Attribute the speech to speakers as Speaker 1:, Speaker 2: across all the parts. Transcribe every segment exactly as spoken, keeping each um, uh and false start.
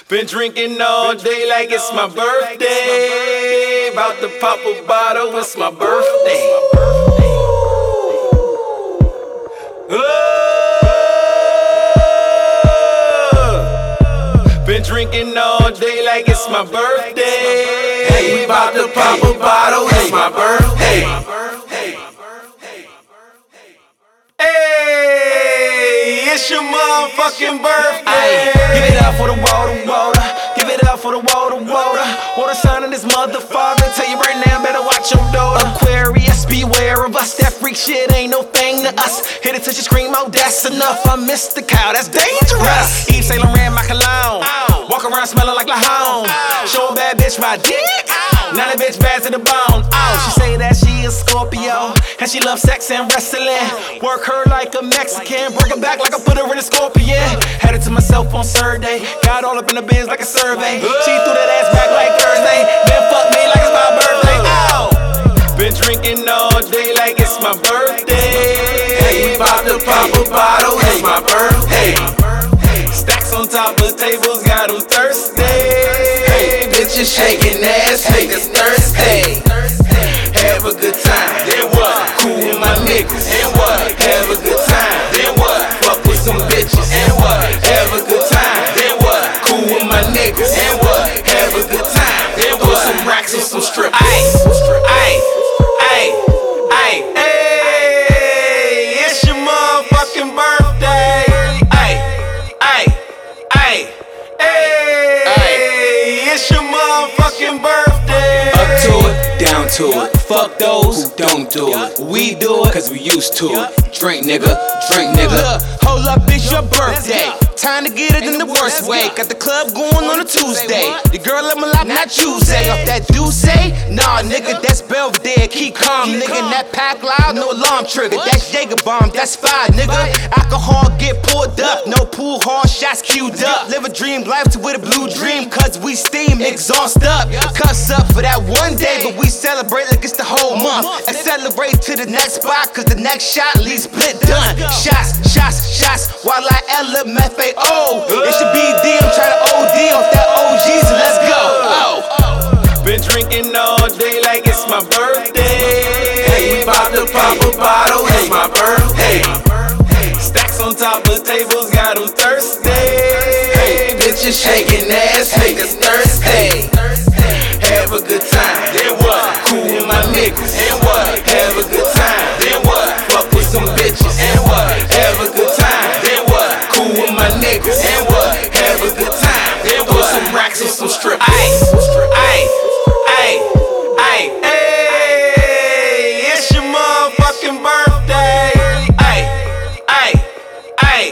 Speaker 1: Been drinking all day like it's my birthday. About to pop a bottle, it's my birthday. Oh, been drinking all day like it's my birthday.
Speaker 2: Hey, we about to pop a bottle, it's my birthday.
Speaker 1: Hey, it's your motherfucking birthday. Give it up for the water, water. Give it up for the water, water. Water son of this motherfucker. Tell you right now, better watch your daughter. Aquarius, beware of us. That freak shit ain't no thing to us. Hit it till you scream, oh, that's enough. I missed the cow, that's dangerous. Yves Saint Laurent, my cologne. Walk around smelling like Lahone. Show a bad bitch my dick. Now that bitch bad to the bone. Oh, she say that she is Scorpio, and she loves sex and wrestling. Work her like a Mexican, break her back like I put her in a scorpion. Had it to myself on Saturday, got all up in the biz like a survey. She threw that ass back like Thursday, then fuck me like it's my birthday. Oh, been drinking all day like it's my birthday.
Speaker 2: Hey, we about to pop a bottle, it's my birthday.
Speaker 1: Stacks on top of tables, got them thirsty.
Speaker 2: Hey, bitches shaking ass, make us thirsty. Have a good time, then what? Cool with my niggas, and what? Have a good time, then what? Fuck with some bitches, and what? Have a good time, then what? Cool with my niggas, and what? Have a good time, then what? Put some racks on some strippers.
Speaker 1: Ayy, ayy, ayy, ayy, ayy. It's your motherfucking birthday. Ayy, ayy, ayy, ayy. It's your motherfucking birthday.
Speaker 3: Up to it, down to it. Fuck those who don't do it. We do it cause we used to it. Drink nigga, drink nigga.
Speaker 4: Hold up, it's your birthday. Time to get it in the worst way. Got the club going on a Tuesday. The girl let me lock, not Tuesday. Off that Duce? Nah, nigga, that's Belvedere. Keep calm, nigga. That pack loud, no alarm trigger. That's Jaeger bomb, that's fire, nigga. Alcohol get poured up, no pool hall shots queued up. Live a dream life to with a blue dream, cause we steam, exhaust up. Cuss up for that one day, but we celebrate like it's the whole month. Accelerate to the next spot, cause the next shot leaves split done. Shots, shots, shots, while I L M F A O. It should be D, I'm trying to O D off that O G, so let's go. Oh.
Speaker 1: Been drinking all day like it's my birthday.
Speaker 2: Hey, we about to pop a bottle, it's my birthday.
Speaker 1: Stacks on top of tables, got them thirsty.
Speaker 2: Hey, bitches shaking ass, make us thirsty. Have a good time, then what? Cool with my niggas, and what? Have a good time, then what? Fuck with some bitches, and what? Have a good time, then what? Cool with my niggas, and what? Have a good time, then what? Put some racks on some strippers.
Speaker 1: Ayy, ayy, ayy, ayy, ayy. It's your motherfucking birthday. Ayy, ayy, ayy,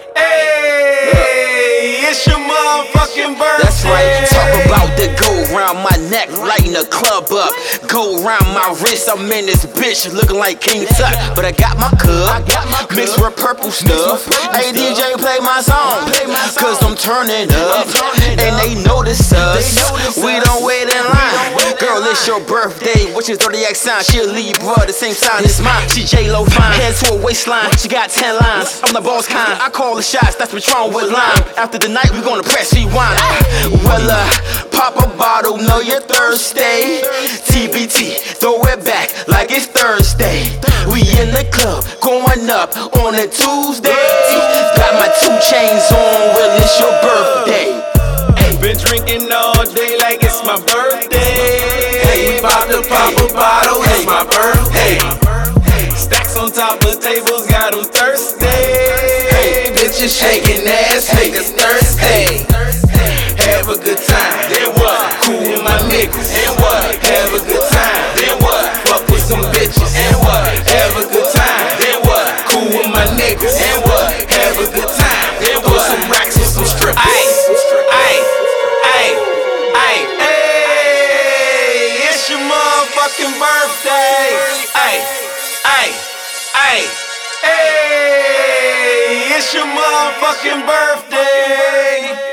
Speaker 1: ayy. It's your motherfucking birthday.
Speaker 4: That's right, talk about the go round my neck, lighting the club up. Go round my wrist, I'm in this bitch looking like King Tut. But I got my cup, mixed with purple stuff. Hey D J, play my song, cause I'm turning up. And they notice us, we don't wait in line. Girl, it's your birthday, what's your zodiac sign? She a Libra, the same sign as mine. She J-Lo fine, head to a waistline, she got ten lines. I'm the boss kind, I call the shots, that's Patron with lime. After the night, we gonna press rewind. Well, uh, pop a bottle, know you're thirsty. T B T, throw it back like it's Thursday. We in the club, going up on a Tuesday. Got my two chains on, well, it's your birthday.
Speaker 1: Been drinking all day like it's my birthday.
Speaker 2: Hey, we about to pop a bottle, it's my birthday.
Speaker 1: Stacks on top of tables, got them thirsty.
Speaker 2: Hey, bitches shaking ass, make us thirsty. Have a good time, then what? Cool with my niggas, and what? Have a good time, then what? Fuck with some bitches, and what? Have a good time, then what? Cool with my niggas, and what? Have a good time, then what? Put some racks on some strippers.
Speaker 1: Ayy, ayy, ayy, ayy, ayy. It's your motherfucking birthday. Ayy, ayy, ayy, ayy. It's your motherfucking birthday.